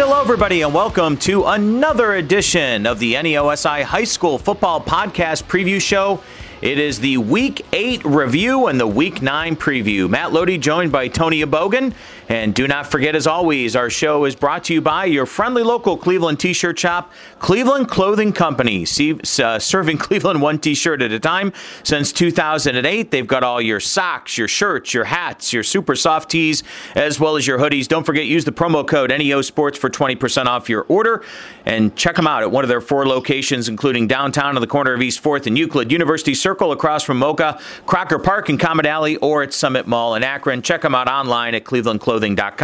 Hello, everybody, and welcome to another edition of the NEOSI High School Football Podcast Preview Show. It is the Week 8 review and the Week 9 preview. Matt Lodi joined by Tony Abogan. And do not forget, as always, our show is brought to you by your friendly local Cleveland t-shirt shop, Cleveland Clothing Company, serving Cleveland one t-shirt at a time since 2008. They've got all your socks, your shirts, your hats, your super soft tees, as well as your hoodies. Don't forget, use the promo code NEO Sports for 20% off your order. And check them out at one of their 4 locations, including downtown on the corner of East 4th and Euclid, University Circle across from Mocha, Crocker Park in Comet Alley, or at Summit Mall in Akron. Check them out online at clevelandclothing.com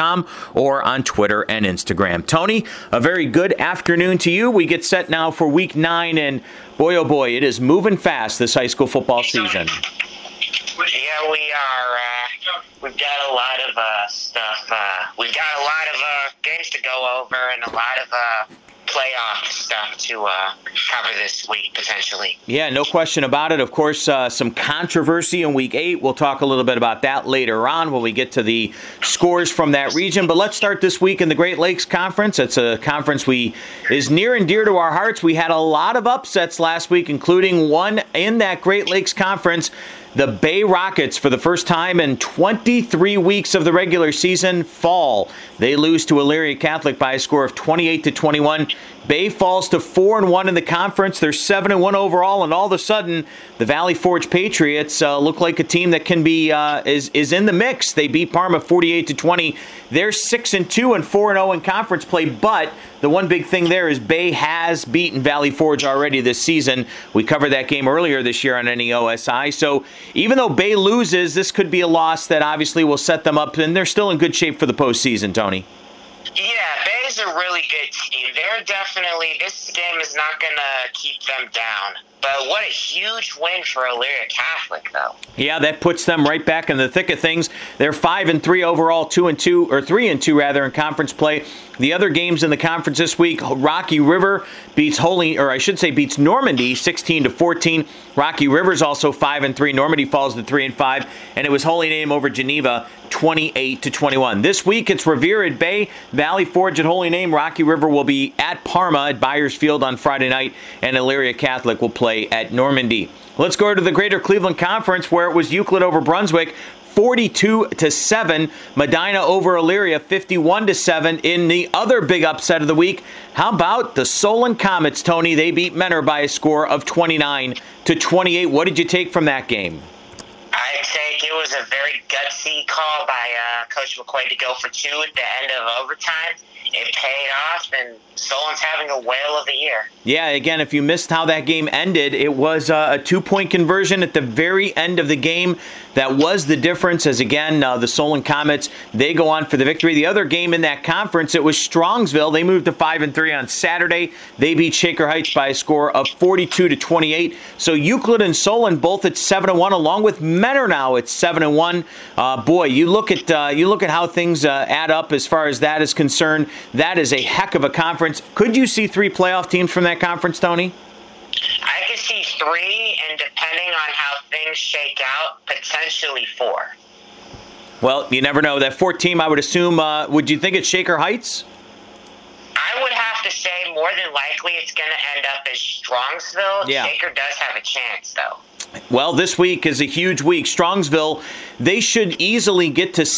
or on Twitter and Instagram. Tony, a very good afternoon to you. We get set now for Week 9, and boy, oh boy, it is moving fast this high school football season. Yeah, we are. We've got a lot of stuff. We've got a lot of games to go over and a lot of playoff stuff to cover this week, potentially. Yeah, no question about it. Of course, some controversy in Week 8. We'll talk a little bit about that later on when we get to the scores from that region. But let's start this week in the Great Lakes Conference. It's a conference is near and dear to our hearts. We had a lot of upsets last week, including one in that Great Lakes Conference. The Bay Rockets, for the first time in 23 weeks of the regular season, fall. They lose to Elyria Catholic by a score of 28-21. Bay falls to 4-1 in the conference. They're 7-1 overall, and all of a sudden, the Valley Forge Patriots look like a team that can be is in the mix. They beat Parma 48-20. They're 6-2 and 4-0 in conference play, but the one big thing there is Bay has beaten Valley Forge already this season. We covered that game earlier this year on NEOSI. So even though Bay loses, this could be a loss that obviously will set them up, and they're still in good shape for the postseason, Tony. Yeah, Bay's a really good team. This game is not going to keep them down. But what a huge win for Elyria Catholic, though. Yeah, that puts them right back in the thick of things. They're 5-3 overall, 2-2, or 3-2 rather, in conference play. The other games in the conference this week: Rocky River beats Normandy 16-14. Rocky River's also 5-3. Normandy falls to 3-5, and it was Holy Name over Geneva 28-21. This week it's Revere at Bay, Valley Forge at Holy Name. Rocky River will be at Parma at Byers Field on Friday night, and Elyria Catholic will play at Normandy. Let's go to the Greater Cleveland Conference, where it was Euclid over Brunswick, 42-7. Medina over Elyria, 51-7. In the other big upset of the week, how about the Solon Comets, Tony? They beat Menor by a score of 29-28. What did you take from that game? I think it was a very gutsy call by Coach McQuaid to go for 2 at the end of overtime. It paid off, and Solon's having a whale of a year. Yeah, again, if you missed how that game ended, it was a 2-point conversion at the very end of the game. That was the difference, as again, the Solon Comets, they go on for the victory. The other game in that conference, it was Strongsville. They moved to 5-3 on Saturday. They beat Shaker Heights by a score of 42-28. So Euclid and Solon both at 7-1, along with Menor now at 7-1. Boy, you look at how things add up as far as that is concerned. That is a heck of a conference. Could you see 3 playoff teams from that conference, Tony? I could see 3, and depending on how things shake out, potentially 4. Well, you never know. That 4th team, I would assume, would you think it's Shaker Heights? I would have to say more than likely it's going to end up as Strongsville. Yeah. Shaker does have a chance, though. Well, this week is a huge week. Strongsville, they should easily get to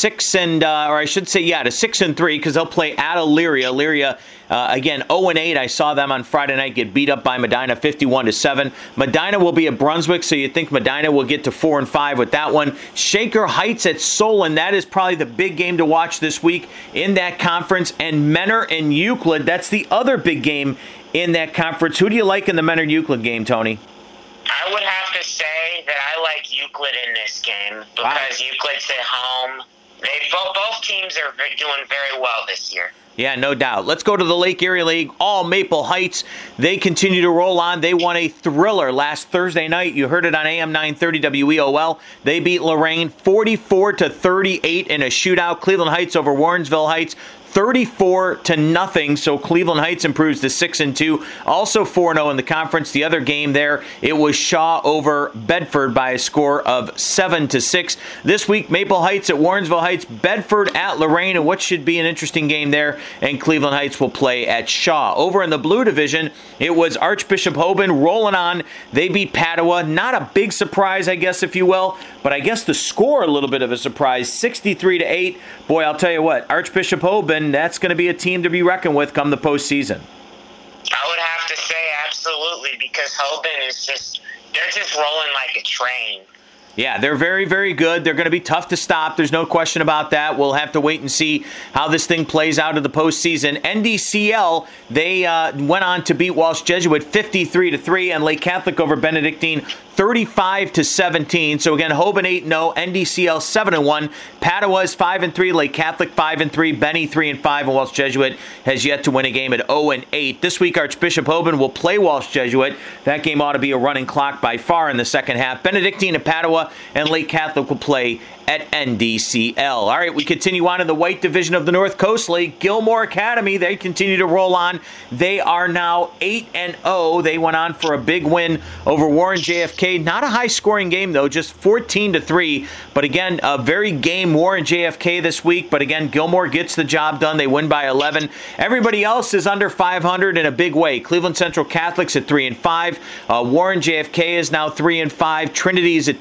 6-3, because they'll play at Elyria. Elyria, again, 0-8. I saw them on Friday night get beat up by Medina 51-7. Medina will be at Brunswick, so you think Medina will get to 4-5 with that one. Shaker Heights at Solon, that is probably the big game to watch this week in that conference. And Menor and Euclid, that's the other big game in that conference. Who do you like in the Menor-Euclid game, Tony? I would have to say that I like Euclid in this game because Euclid's at home. Both teams are doing very well this year. Yeah, no doubt. Let's go to the Lake Erie League. All Maple Heights, they continue to roll on. They won a thriller last Thursday night. You heard it on AM 930 WEOL. They beat Lorraine 44-38 in a shootout. Cleveland Heights over Warrensville Heights, 34-0. So Cleveland Heights improves to 6-2. Also 4-0 in the conference. The other game there, it was Shaw over Bedford by a score of 7-6. This week, Maple Heights at Warrensville Heights, Bedford at Lorraine, and what should be an interesting game there. And Cleveland Heights will play at Shaw. Over in the Blue Division, it was Archbishop Hoban rolling on. They beat Padua. Not a big surprise, I guess, if you will, but I guess the score a little bit of a surprise, 63-8. Boy, I'll tell you what, Archbishop Hoban, that's going to be a team to be reckoned with come the postseason. I would have to say absolutely, because Hoban is they're just rolling like a train. Yeah, they're very, very good. They're going to be tough to stop. There's no question about that. We'll have to wait and see how this thing plays out in the postseason. NDCL, they went on to beat Walsh Jesuit 53-3, and Lake Catholic over Benedictine 35-17. So again, Hoban 8-0, NDCL 7-1, Padua is 5-3, Lake Catholic 5-3, Benny 3-5, and Walsh Jesuit has yet to win a game at 0-8. This week, Archbishop Hoban will play Walsh Jesuit. That game ought to be a running clock by far in the second half. Benedictine and Padua and Lake Catholic will play at NDCL. All right, we continue on in the White Division of the North Coast League. Gilmore Academy, they continue to roll on. They are now 8-0. They went on for a big win over Warren JFK. Not a high-scoring game, though, just 14-3. But again, a very game Warren JFK this week. But again, Gilmore gets the job done. They win by 11. Everybody else is under 500 in a big way. Cleveland Central Catholics at 3-5. Warren JFK is now 3-5. Trinity is at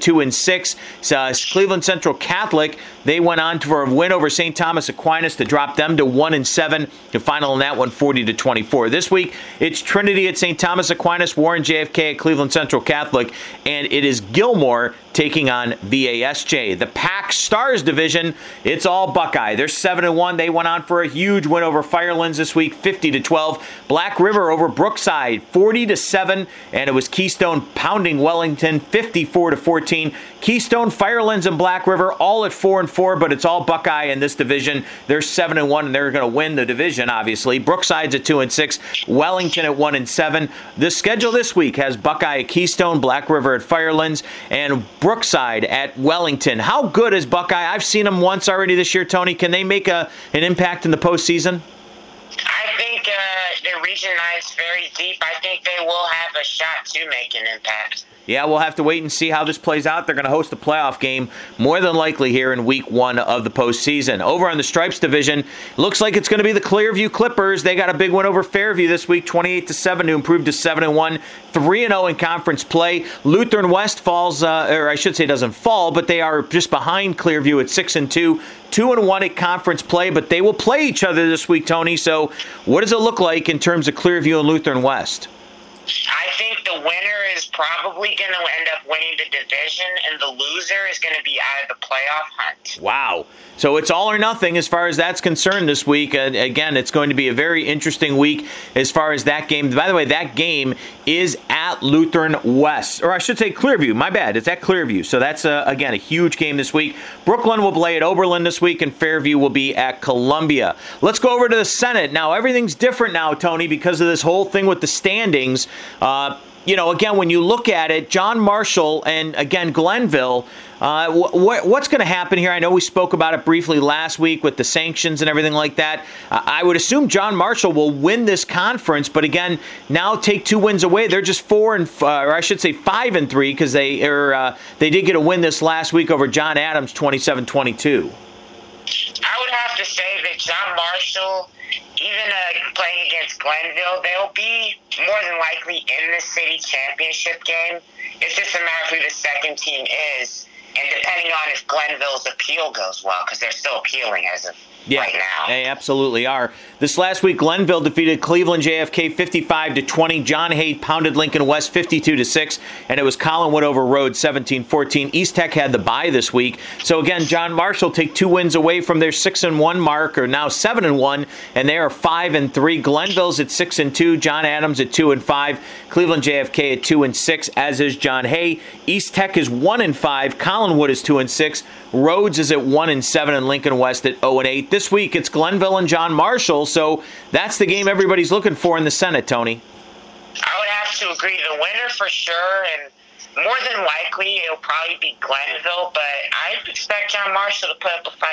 2-6. Cleveland Central Catholic, they went on for a win over St. Thomas Aquinas to drop them to 1-7. The final in that one, 40-24. This week, it's Trinity at St. Thomas Aquinas, Warren JFK at Cleveland Central Catholic, and it is Gilmore taking on VASJ. The PAC Stars division, it's all Buckeye. They're 7-1. They went on for a huge win over Firelands this week, 50-12. Black River over Brookside, 40-7, and it was Keystone pounding Wellington, 54-14. Keystone, Firelands, and Black River all at 4-4, but it's all Buckeye in this division. They're 7-1, and they're going to win the division, obviously. Brookside's at 2-6, Wellington at 1-7. The schedule this week has Buckeye at Keystone, Black River at Firelands, and Brookside at Wellington. How good is Buckeye? I've seen them once already this year, Tony. Can they make an impact in the postseason? I think the Region 9 is very deep. I think they will have a shot to make an impact. Yeah, we'll have to wait and see how this plays out. They're going to host a playoff game more than likely here in week 1 of the postseason. Over on the Stripes division, looks like it's going to be the Clearview Clippers. They got a big win over Fairview this week, 28-7 to improve to 7-1, 3-0 in conference play. Lutheran West falls, or I should say doesn't fall, but they are just behind Clearview at 6-2. 2-1 at conference play, but they will play each other this week, Tony. So what does it look like in terms of Clearview and Lutheran West? I think the winner is probably going to end up winning the division, and the loser is going to be out of the playoff hunt. Wow. So it's all or nothing as far as that's concerned this week. Again, it's going to be a very interesting week as far as that game. By the way, that game is at Lutheran West. Or I should say Clearview. My bad. It's at Clearview. So that's, again, a huge game this week. Brooklyn will play at Oberlin this week, and Fairview will be at Columbia. Let's go over to the Senate. Now, everything's different now, Tony, because of this whole thing with the standings. Again, when you look at it, John Marshall and, again, Glenville, what's going to happen here? I know we spoke about it briefly last week with the sanctions and everything like that. I would assume John Marshall will win this conference, but again, now take 2 wins away. They're just 5-3 because they did get a win this last week over John Adams, 27-22. I would have to say that John Marshall, even playing against Glenville, they'll be more than likely in the city championship game. It's just a matter of who the second team is, and depending on if Glenville's appeal goes well, because they're still appealing as of right now. They absolutely are. This last week, Glenville defeated Cleveland JFK 55-20. John Hay pounded Lincoln West 52-6, and it was Collinwood over Rhodes 17-14. East Tech had the bye this week. So again, John Marshall take 2 wins away from their 6-1 mark, or now 7-1, and they are 5-3. Glenville's at 6-2. John Adams at 2-5. Cleveland JFK at 2-6, as is John Hay. East Tech is 1-5. Collinwood is 2-6. Rhodes is at 1-7, and Lincoln West at 0-8. This week, it's Glenville and John Marshall, so that's the game everybody's looking for in the Senate, Tony. I would have to agree. The winner for sure, and more than likely, it'll probably be Glenville, but I expect John Marshall to put up a fight.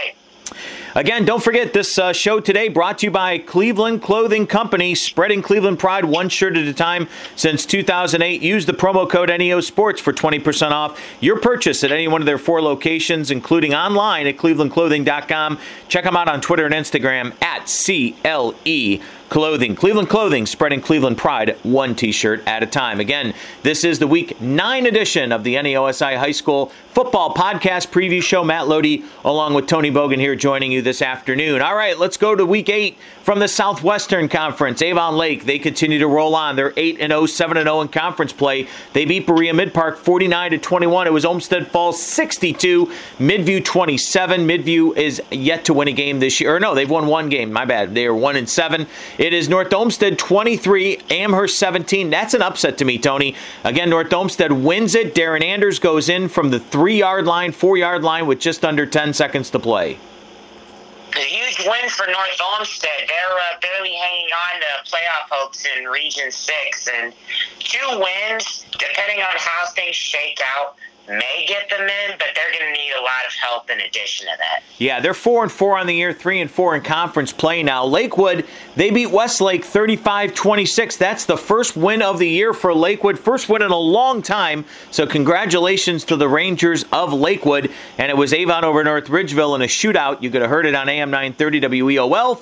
Again, don't forget this show today brought to you by Cleveland Clothing Company, spreading Cleveland pride one shirt at a time since 2008. Use the promo code NEO Sports for 20% off your purchase at any one of their 4 locations, including online at clevelandclothing.com. Check them out on Twitter and Instagram at CLE Clothing. Cleveland Clothing, spreading Cleveland pride one T-shirt at a time. Again, this is the Week 9 edition of the NEOSI High School Football Podcast Preview Show. Matt Lodi along with Tony Bogan here joining you this afternoon. All right, let's go to Week 8 from the Southwestern Conference. Avon Lake, they continue to roll on. They're 8-0, 7-0 in conference play. They beat Berea Mid-Park 49-21. It was Olmsted Falls 62, Midview 27. Midview is yet to win a game this year. Or no, they've won one game. My bad. They are 1-7. It is North Olmsted 23, Amherst 17. That's an upset to me, Tony. Again, North Olmsted wins it. Darren Anders goes in from the 3-yard line, 4-yard line with just under 10 seconds to play. A huge win for North Olmsted. They're barely hanging on to playoff hopes in Region 6. And 2 wins, depending on how things shake out, may get them in, but they're going to need a lot of help in addition to that. Yeah, they're 4-4 on the year, 3-4 in conference play now. Lakewood, they beat Westlake 35-26. That's the first win of the year for Lakewood. First win in a long time. So congratulations to the Rangers of Lakewood. And it was Avon over North Ridgeville in a shootout. You could have heard it on AM 930 WEOL,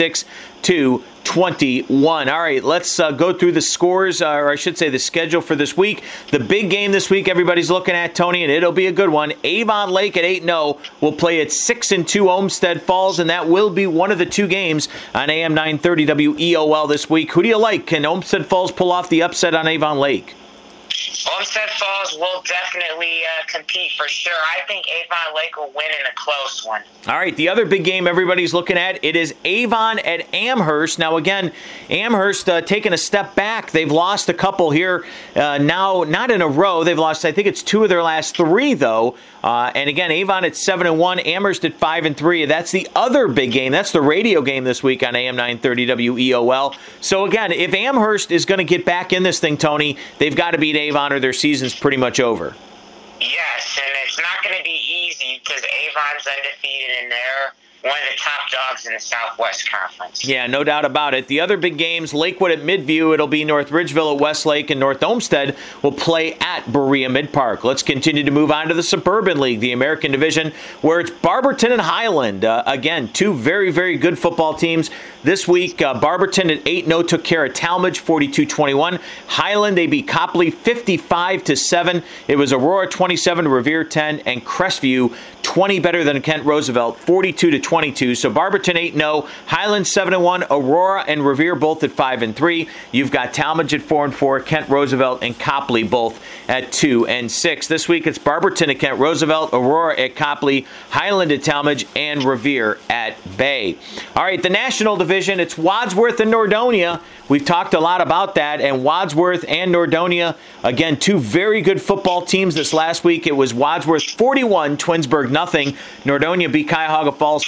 56-21. All right, let's go through the scores, or I should say the schedule for this week. The big game this week everybody's looking at, Tony, and it'll be a good one. Avon Lake at 8-0 will play at 6-2 Olmsted Falls, and that will be one of the 2 games on AM 930 WEOL this week. Who do you like? Can Olmsted Falls pull off the upset on Avon Lake? Olmsted Falls will definitely compete for sure. I think Avon Lake will win in a close one. All right, the other big game everybody's looking at, it is Avon at Amherst. Now, again, Amherst taking a step back. They've lost a couple here now, not in a row. They've lost, I think it's 2 of their last 3, though. And again, Avon at 7-1, Amherst at 5-3. That's the other big game. That's the radio game this week on AM 930 WEOL. So again, if Amherst is going to get back in this thing, Tony, they've got to beat Avon or their season's pretty much over. Yes, and it's not going to be easy because Avon's undefeated and they're one of the top dogs in the Southwest Conference. Yeah, no doubt about it. The other big games, Lakewood at Midview, it'll be North Ridgeville at Westlake, and North Olmsted will play at Berea Mid-Park. Let's continue to move on to the Suburban League, the American Division, where it's Barberton and Highland. Again, 2 very, very good football teams. This week, Barberton at 8-0 took care of Talmadge 42-21. Highland, they beat Copley 55-7. It was Aurora 27, Revere 10, and Crestview 20 better than Kent Roosevelt 42-22. So Barberton 8-0, Highland 7-1, Aurora and Revere both at 5-3. You've got Talmadge at 4-4, Kent Roosevelt and Copley both at 2-6. This week it's Barberton at Kent Roosevelt, Aurora at Copley, Highland at Talmadge, and Revere at Bay. All right, the National Division, it's Wadsworth and Nordonia. We've talked a lot about that, and Wadsworth and Nordonia, again, 2 very good football teams this last week. It was Wadsworth 41, Twinsburg nothing. Nordonia beat Cuyahoga Falls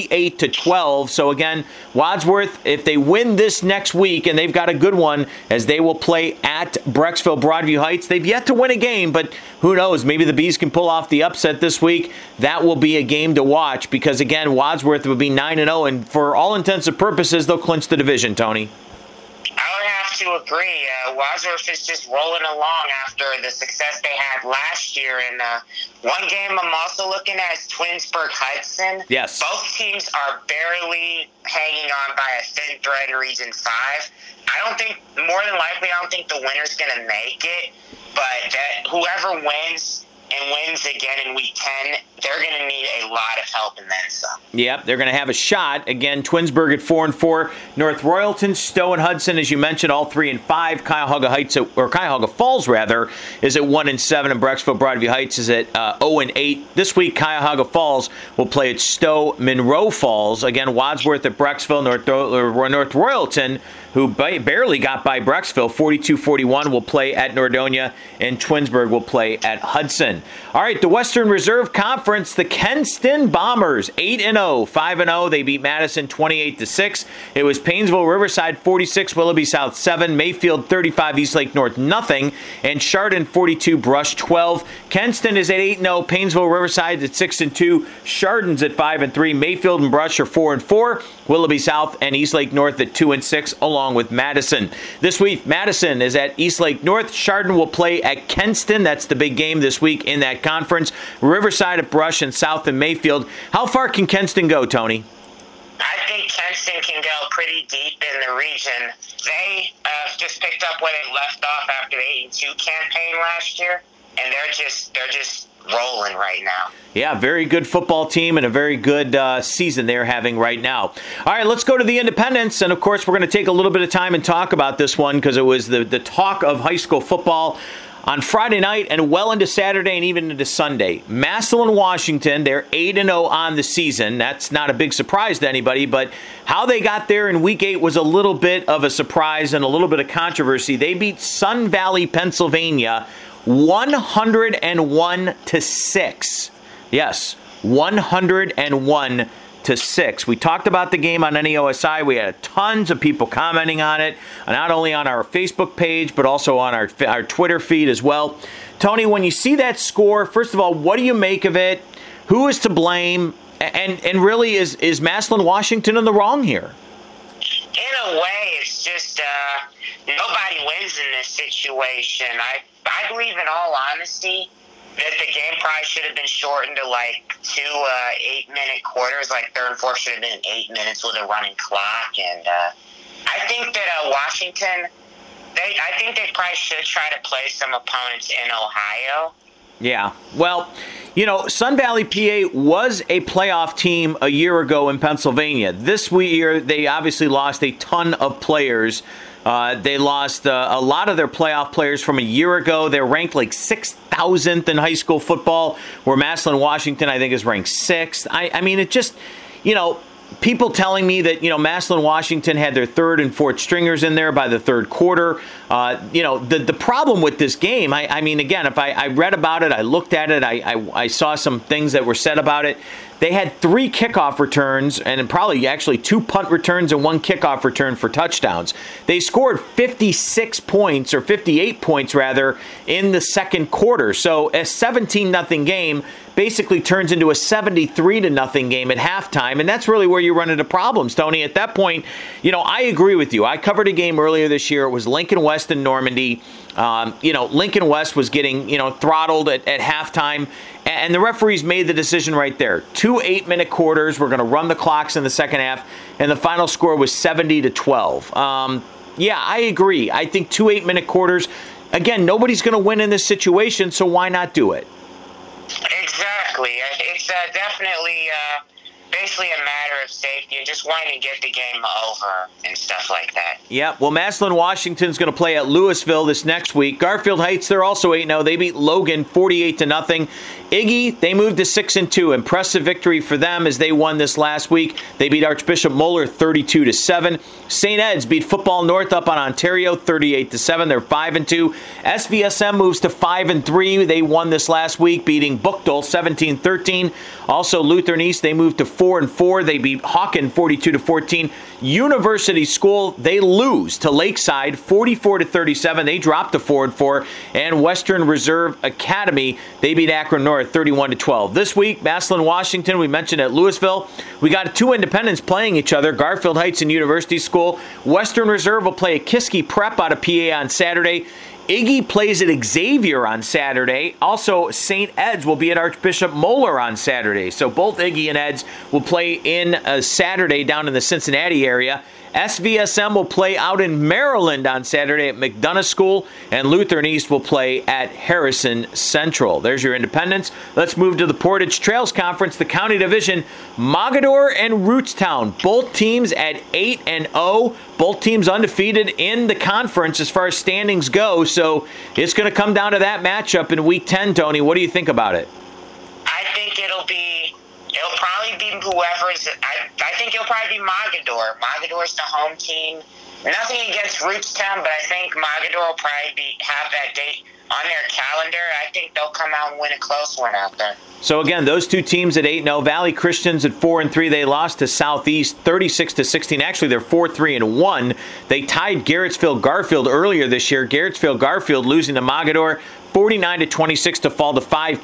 48-12. So again, Wadsworth, if they win this next week, and they've got a good one, as they will play at Brecksville Broadview Heights. They've yet to win a game, but who knows? Maybe the Bees can pull off the upset this week. That will be a game to watch because, again, Wadsworth will be 9-0, and for all intents and purposes, they'll clinch the division, Tony. I would have to agree. Wadsworth is just rolling along after the success they had last year. And one game I'm also looking at is Twinsburg-Hudson. Yes. Both teams are barely hanging on by a thin thread in Region 5. I don't think the winner's going to make it. But whoever wins and wins again in Week 10, they're going to need a lot of help and then some. Yep, they're going to have a shot. Again, Twinsburg at 4-4. North Royalton, Stowe, and Hudson, as you mentioned, all 3-5. Cuyahoga Falls, is at 1-7, and Brecksville Broadview Heights is at 0-8. This week, Cuyahoga Falls will play at Stowe Monroe Falls. Again, Wadsworth at Brecksville, North Royalton who barely got by Brecksville, 42-41, will play at Nordonia, and Twinsburg will play at Hudson. All right, the Western Reserve Conference, the Kenston Bombers, 8-0, 5-0. They beat Madison 28-6. It was Painesville Riverside 46, Willoughby South 7, Mayfield 35, Eastlake North nothing, and Chardon 42, Brush 12. Kenston is at 8-0, Painesville Riverside at 6-2, Chardon's at 5-3, Mayfield and Brush are 4-4, Willoughby South and Eastlake North at 2-6, along with Madison. This week, Madison is at Eastlake North. Chardon will play at Kenston. That's the big game this week in that conference. Riverside at Brush and South and Mayfield. How far can Kenston go, Tony? I think Kenston can go pretty deep in the region. They just picked up where they left off after the 8-2 campaign last year, and they're just rolling right now. Yeah, very good football team and a very good season they're having right now. All right, let's go to the Independents, and of course we're going to take a little bit of time and talk about this one because it was the talk of high school football on Friday night and well into Saturday and even into Sunday. Massillon, Washington, they're 8-0 on the season. That's not a big surprise to anybody, but how they got there in Week 8 was a little bit of a surprise and a little bit of controversy. They beat Sun Valley, Pennsylvania, 101-6. Yes, 101-6. We talked about the game on NEOSI. We had tons of people commenting on it, not only on our Facebook page, but also on our Twitter feed as well. Tony, when you see that score, first of all, what do you make of it? Who is to blame? And really, is Massillon, Washington in the wrong here? In a way, it's just nobody wins in this situation. I believe, in all honesty, that the game probably should have been shortened to like 2 8-minute quarters. Like third and fourth should have been 8 minutes with a running clock. And I think that Washington, I think they probably should try to play some opponents in Ohio. Yeah, well, you know, Sun Valley, PA was a playoff team a year ago in Pennsylvania. This year, they obviously lost a ton of players. They lost a lot of their playoff players from a year ago. They're ranked like 6,000th in high school football, where Massillon, Washington, I think, is ranked 6th. I mean, it just, you know, people telling me that, you know, Massillon, Washington had their third and fourth stringers in there by the third quarter. You know, the problem with this game, I mean, again, if I read about it, I looked at it, I saw some things that were said about it. They had 3 kickoff returns and probably actually 2 punt returns and 1 kickoff return for touchdowns. They scored 56 points, or 58 points rather, in the second quarter. So a 17-0 game basically turns into a 73-0 game at halftime, and that's really where you run into problems, Tony. At that point, you know, I agree with you. I covered a game earlier this year. It was Lincoln West and Normandy. You know, Lincoln West was getting, you know, throttled at halftime, and the referees made the decision right there. 2 8-minute quarters. We're going to run the clocks in the second half, and the final score was 70-12. Yeah, I agree. I think 2 8-minute quarters. Again, nobody's going to win in this situation, so why not do it? Exactly. It's definitely basically a matter of safety and just wanting to get the game over and stuff like that. Yeah, well, Massillon, Washington's going to play at Louisville this next week. Garfield Heights, they're also 8-0. They beat Logan 48-0. Iggy, they moved to 6-2. Impressive victory for them as they won this last week. They beat Archbishop Moeller 32-7. St. Ed's beat Football North up on Ontario 38-7. They're 5-2. SVSM moves to 5-3. They won this last week, beating Bookdale 17-13. Also, Lutheran East, they moved to 4-4. They beat Hawken 42-14. University School, they lose to Lakeside 44-37. They dropped to 4-4. And Western Reserve Academy, they beat Akron North 31-12. This week, Massillon, Washington, we mentioned at Louisville. We got 2 independents playing each other, Garfield Heights and University School. Western Reserve will play at Kiski Prep out of PA on Saturday. Iggy plays at Xavier on Saturday. Also, St. Ed's will be at Archbishop Moeller on Saturday. So both Iggy and Ed's will play in Saturday down in the Cincinnati area. SVSM will play out in Maryland on Saturday at McDonough School, and Lutheran East will play at Harrison Central. There's your independents. Let's move to the Portage Trails Conference, the county division. Mogadore and Rootstown, both teams at 8-0. Both teams undefeated in the conference as far as standings go. So it's going to come down to that matchup in Week 10, Tony. What do you think about it? I think it'll probably be whoever's. I think it'll probably be Mogadore. Mogadore's the home team. Nothing against Rootstown, but I think Mogador will probably have that date on their calendar. I think they'll come out and win a close one out there. So again, those two teams at 8-0. Valley Christians at 4-3. They lost to Southeast 36-16. Actually, they're 4-3-1. They tied Garrettsville Garfield earlier this year. Garrettsville Garfield losing to Mogador 49-26 to fall to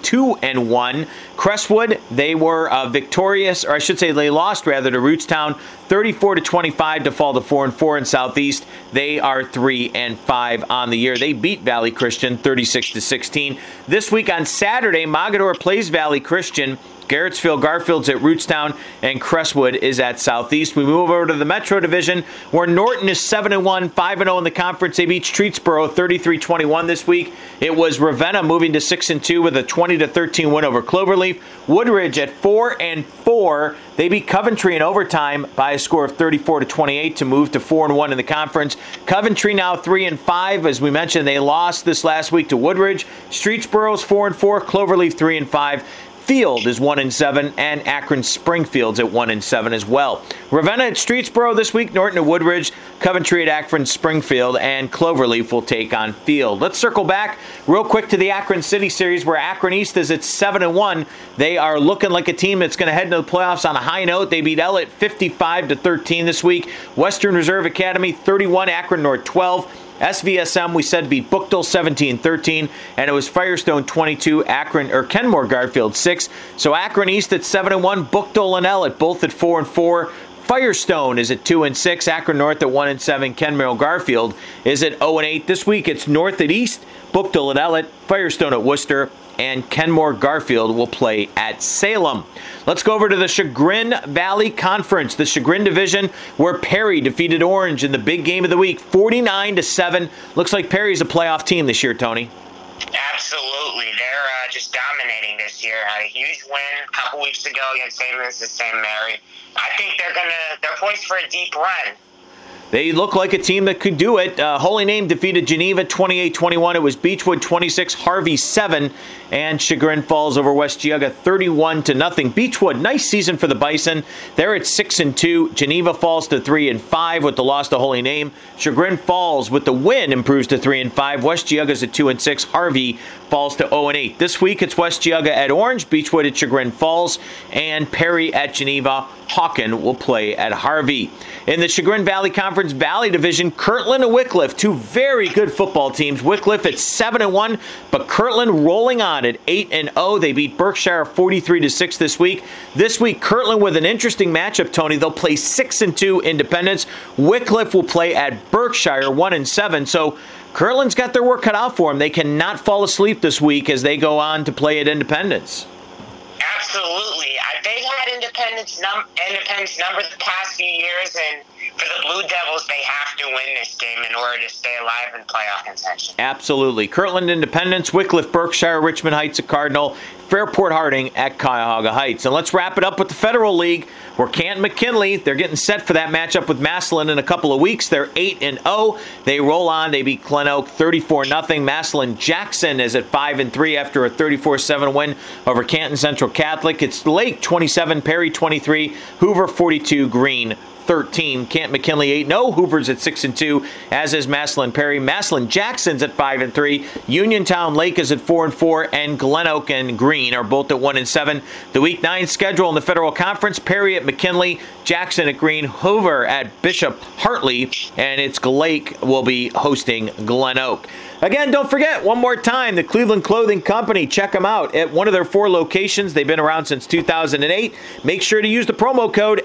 5-2-1. Crestwood, they were victorious, or I should say they lost rather to Rootstown 34-25 to fall to 4-4 in Southeast. They are 3-5 on the year. They beat Valley Christian 36-16. This week on Saturday, Mogador plays Valley Christian. Garrettsville Garfield's at Rootstown, and Crestwood is at Southeast. We move over to the Metro Division, where Norton is 7-1, 5-0 in the conference. They beat Streetsboro 33-21 this week. It was Ravenna moving to 6-2 with a 20-13 win over Cloverleaf. Woodridge at 4-4. They beat Coventry in overtime by a score of 34-28 to move to 4-1 in the conference. Coventry now 3-5. As we mentioned, they lost this last week to Woodridge. Streetsboro's 4-4. Cloverleaf 3-5. Field is 1-7, and Akron Springfield's at 1-7 as well. Ravenna at Streetsboro this week, Norton at Woodridge, Coventry at Akron Springfield, and Cloverleaf will take on Field. Let's circle back real quick to the Akron City Series, where Akron East is at 7-1. They are looking like a team that's going to head into the playoffs on a high note. They beat Ellett 55-13 this week. Western Reserve Academy 31, Akron North 12. SVSM, we said, beat Bookdale 17-13, and it was Firestone 22, Kenmore Garfield 6. So Akron East at 7-1, Bookdale and Ellett both at 4-4. Firestone is at 2-6, Akron North at 1-7, Kenmore Garfield is at 0-8. This week it's North at East, Bookdale at Ellett, Firestone at Worcester, and Kenmore Garfield will play at Salem. Let's go over to the Chagrin Valley Conference, the Chagrin Division, where Perry defeated Orange in the big game of the week, 49-7. Looks like Perry's a playoff team this year, Tony. Absolutely. They're just dominating this year. Had a huge win a couple weeks ago against St. Louis and St. Mary. I think they're poised for a deep run. They look like a team that could do it. Holy Name defeated Geneva 28-21. It was Beechwood 26, Harvey 7, and Chagrin Falls over West Geauga 31-0. Beechwood, nice season for the Bison. They're at 6-2. Geneva falls to 3-5 with the loss to Holy Name. Chagrin Falls with the win improves to 3-5. West Geauga's at 2-6. Harvey falls to 0-8. This week it's West Geauga at Orange, Beechwood at Chagrin Falls, and Perry at Geneva. Hawken will play at Harvey. In the Chagrin Valley Conference Valley Division, Kirtland and Wycliffe, two very good football teams. Wycliffe at 7-1, but Kirtland rolling on at 8-0. They beat Berkshire 43-6 this week. This week, Kirtland with an interesting matchup, Tony. They'll play 6-2 Independence. Wycliffe will play at Berkshire 1-7. So Kirtland's got their work cut out for them. They cannot fall asleep this week as they go on to play at Independence. Absolutely. They've had Independence number the past few years, and for the Blue Devils, they have to win this game in order to stay alive in playoff contention. Absolutely. Kirtland Independence, Wycliffe Berkshire, Richmond Heights at Cardinal, Fairport Harding at Cuyahoga Heights. And let's wrap it up with the Federal League, where Canton McKinley, they're getting set for that matchup with Massillon in a couple of weeks. They're 8-0. They roll on. They beat Glen Oak 34-0. Massillon Jackson is at 5-3 after a 34-7 win over Canton Central Catholic. It's Lake 27, Perry 23, Hoover 42, Green 13. Canton McKinley 8-0. Hoover's at 6-2, as is Massillon Perry. Massillon Jackson's at 5-3. Uniontown Lake is at 4-4, and Glen Oak and Green are both at 1-7. The Week 9 schedule in the Federal Conference: Perry at McKinley, Jackson at Green, Hoover at Bishop Hartley, and it's Lake will be hosting Glen Oak. Again, don't forget, one more time, the Cleveland Clothing Company. Check them out at one of their 4 locations. They've been around since 2008. Make sure to use the promo code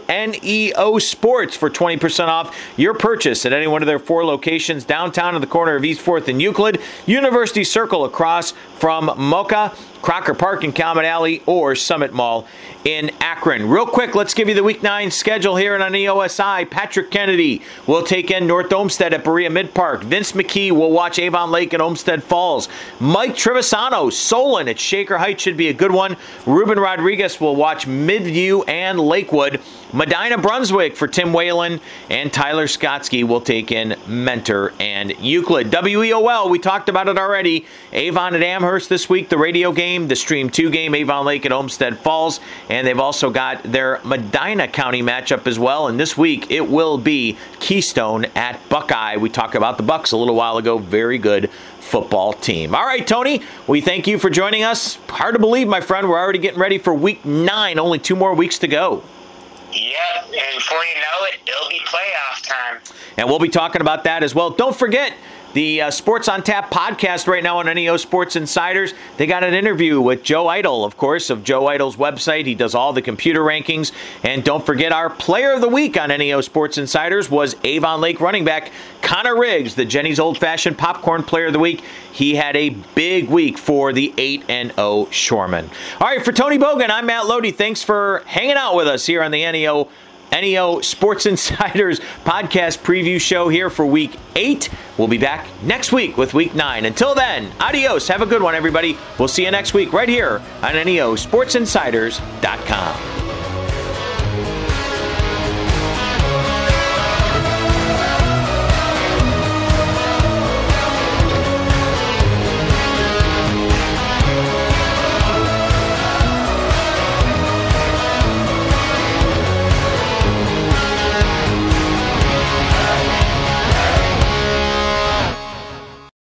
NEOSports for 20% off your purchase at any one of their 4 locations, downtown on the corner of East 4th and Euclid, University Circle across from Mocha, Crocker Park in Calumet Alley, or Summit Mall in Akron. Real quick, let's give you the Week 9 schedule here on EOSI. Patrick Kennedy will take in North Olmsted at Berea Mid Park. Vince McKee will watch Avon Lake and Olmsted Falls. Mike Trevisano, Solon at Shaker Heights should be a good one. Ruben Rodriguez will watch Midview and Lakewood. Medina Brunswick for Tim Whalen, and Tyler Skotsky will take in Mentor and Euclid. WEOL, we talked about it already. Avon at Amherst this week, the radio game, the Stream 2 game, Avon Lake at Olmsted Falls, and they've also got their Medina County matchup as well. And this week it will be Keystone at Buckeye. We talked about the Bucks a little while ago. Very good football team. All right, Tony, we thank you for joining us. Hard to believe, my friend, we're already getting ready for week 9. Only 2 more weeks to go. Yep, and before you know it, it'll be playoff time. And we'll be talking about that as well. Don't forget, the Sports on Tap podcast right now on NEO Sports Insiders. They got an interview with Joe Idle, of course, of Joe Idle's website. He does all the computer rankings. And don't forget, our player of the week on NEO Sports Insiders was Avon Lake running back Connor Riggs, the Jenny's Old Fashioned Popcorn Player of the Week. He had a big week for the 8-0 Shoremen. All right, for Tony Bogan, I'm Matt Lodi. Thanks for hanging out with us here on the NEO Sports Insiders podcast preview show here for Week 8. We'll be back next week with Week 9. Until then, adios. Have a good one, everybody. We'll see you next week right here on NEOSportsInsiders.com.